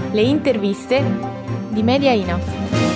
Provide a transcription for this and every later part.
Le interviste di Media Enough.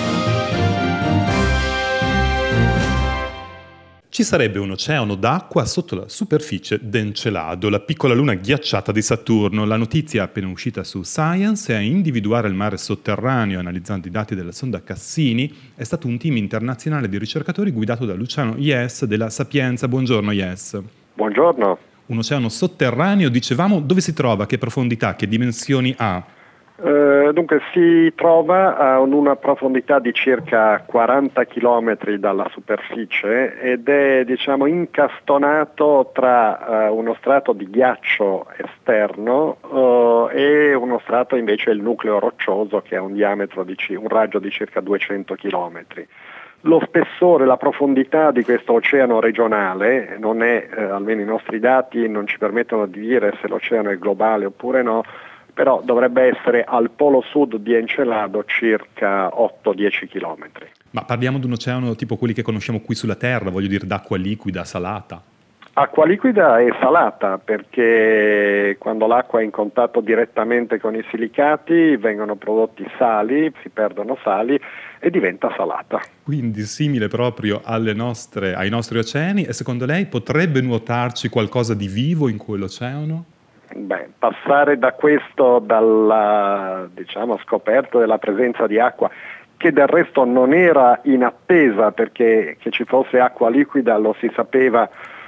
Ci sarebbe un oceano d'acqua sotto la superficie d'Encelado, la piccola luna ghiacciata di Saturno. La notizia appena uscita su Science è a individuare il mare sotterraneo analizzando i dati della sonda Cassini. È stato un team internazionale di ricercatori guidato da Luciano Yes della Sapienza. Buongiorno Yes. Buongiorno. Un oceano sotterraneo, dicevamo, dove si trova? Che profondità? Che dimensioni ha? Dunque si trova a una profondità di circa 40 km dalla superficie ed è incastonato tra uno strato di ghiaccio esterno e uno strato invece il nucleo roccioso che ha un diametro un raggio di circa 200 km. Lo spessore, la profondità di questo oceano regionale non è, almeno i nostri dati non ci permettono di dire se l'oceano è globale oppure no, però dovrebbe essere al polo sud di Encelado circa 8-10 km. Ma parliamo di un oceano tipo quelli che conosciamo qui sulla Terra, voglio dire d'acqua liquida, salata? Acqua liquida e salata, perché quando l'acqua è in contatto direttamente con i silicati vengono prodotti sali, si perdono sali e diventa salata. Quindi simile proprio ai nostri oceani, e secondo lei potrebbe nuotarci qualcosa di vivo in quell'oceano? Passare da questo, dalla scoperta della presenza di acqua, che del resto non era in attesa perché che ci fosse acqua liquida lo si sapeva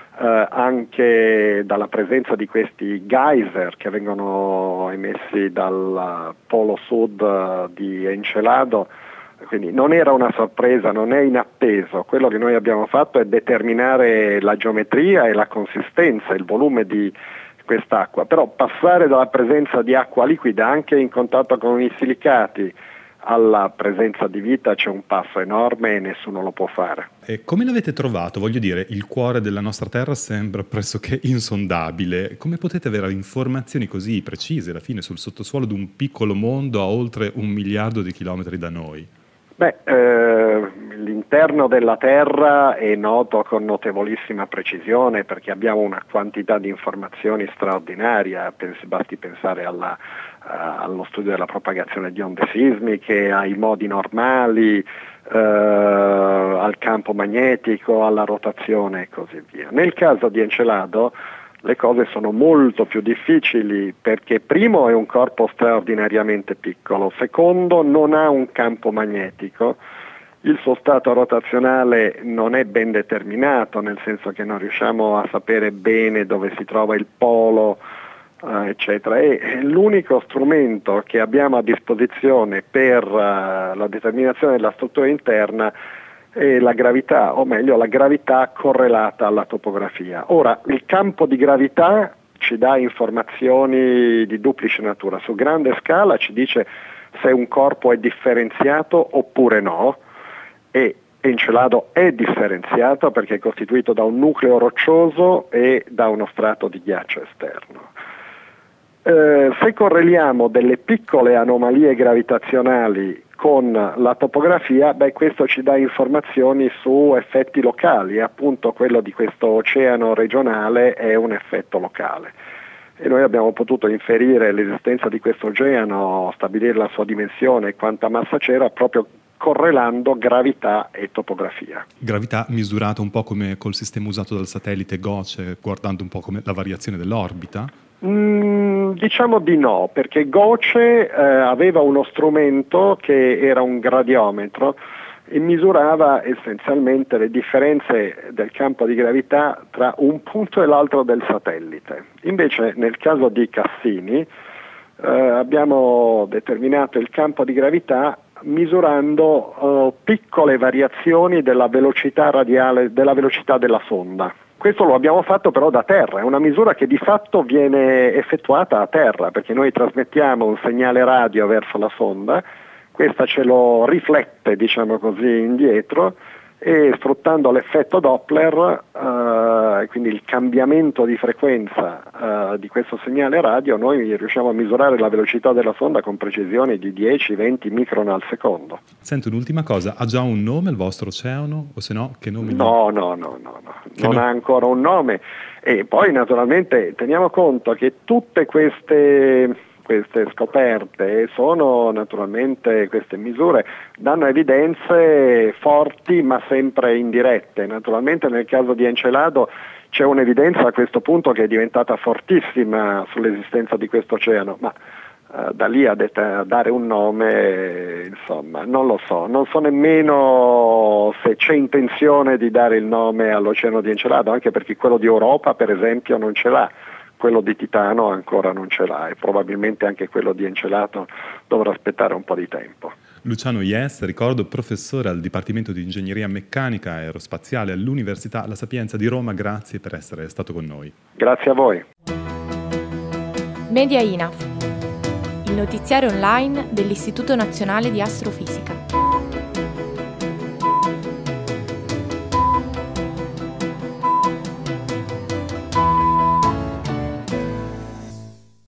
anche dalla presenza di questi geyser che vengono emessi dal polo sud di Encelado, quindi non era una sorpresa, non è inatteso. Quello che noi abbiamo fatto è determinare la geometria e la consistenza, il volume di quest'acqua, però passare dalla presenza di acqua liquida anche in contatto con i silicati alla presenza di vita c'è un passo enorme e nessuno lo può fare. E come l'avete trovato? Voglio dire, il cuore della nostra Terra sembra pressoché insondabile. Come potete avere informazioni così precise alla fine sul sottosuolo di un piccolo mondo a oltre 1 miliardo di chilometri da noi? L'interno della Terra è noto con notevolissima precisione perché abbiamo una quantità di informazioni straordinaria, basti pensare allo studio della propagazione di onde sismiche, ai modi normali, al campo magnetico, alla rotazione e così via. Nel caso di Encelado le cose sono molto più difficili perché primo è un corpo straordinariamente piccolo, secondo non ha un campo magnetico, il suo stato rotazionale non è ben determinato, nel senso che non riusciamo a sapere bene dove si trova il polo, eccetera, e l'unico strumento che abbiamo a disposizione per la determinazione della struttura interna è la gravità, o meglio la gravità correlata alla topografia. Ora, il campo di gravità ci dà informazioni di duplice natura. Su grande scala ci dice se un corpo è differenziato oppure no, e Encelado è differenziato perché è costituito da un nucleo roccioso e da uno strato di ghiaccio esterno. Se correliamo delle piccole anomalie gravitazionali con la topografia, questo ci dà informazioni su effetti locali, e appunto quello di questo oceano regionale è un effetto locale. E noi abbiamo potuto inferire l'esistenza di questo oceano, stabilire la sua dimensione e quanta massa c'era proprio correlando gravità e topografia. Gravità misurata un po' come col sistema usato dal satellite GOCE, guardando un po' come la variazione dell'orbita? Diciamo di no, perché GOCE aveva uno strumento che era un gradiometro e misurava essenzialmente le differenze del campo di gravità tra un punto e l'altro del satellite. Invece nel caso di Cassini abbiamo determinato il campo di gravità misurando piccole variazioni della velocità radiale, della velocità della sonda. Questo lo abbiamo fatto però da terra, è una misura che di fatto viene effettuata a terra, perché noi trasmettiamo un segnale radio verso la sonda, questa ce lo riflette, indietro, e sfruttando l'effetto Doppler, quindi il cambiamento di frequenza di questo segnale radio, noi riusciamo a misurare la velocità della sonda con precisioni di 10-20 micron al secondo. Sento un'ultima cosa, ha già un nome il vostro oceano? O se no, che nome? No, non ha ancora un nome. E poi naturalmente teniamo conto che tutte queste queste scoperte sono naturalmente, queste misure danno evidenze forti ma sempre indirette. Naturalmente nel caso di Encelado c'è un'evidenza a questo punto che è diventata fortissima sull'esistenza di questo oceano, ma da lì a dare un nome, insomma, non lo so, non so nemmeno se c'è intenzione di dare il nome all'oceano di Encelado, anche perché quello di Europa per esempio non ce l'ha, quello di Titano ancora non ce l'ha e probabilmente anche quello di Encelado dovrà aspettare un po' di tempo. Luciano Ies, ricordo, professore al Dipartimento di Ingegneria Meccanica Aerospaziale all'Università La Sapienza di Roma, grazie per essere stato con noi. Grazie a voi. Media INAF, il notiziario online dell'Istituto Nazionale di Astrofisica.